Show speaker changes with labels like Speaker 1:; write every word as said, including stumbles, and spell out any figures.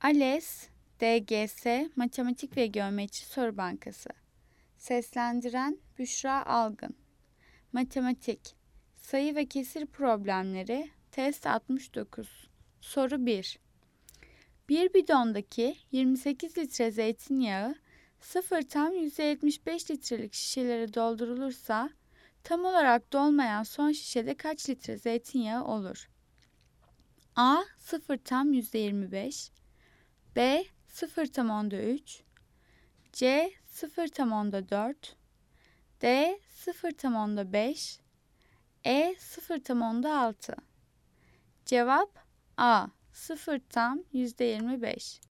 Speaker 1: ALES D G S Matematik ve Geometri Soru Bankası. Seslendiren Büşra Algın. Matematik Sayı ve kesir problemleri Test altmış dokuz. Soru bir. Bir bidondaki yirmi sekiz litre zeytinyağı sıfır tam yüzde yetmiş beş litrelik şişelere doldurulursa tam olarak dolmayan son şişede kaç litre zeytinyağı olur? A. sıfır tam yüzde yirmi beş, B. sıfır tam onda üç, C. sıfır tam onda dört, D. sıfır tam onda beş, E. sıfır tam onda altı. Cevap A. sıfır tam yüzde yirmi beş.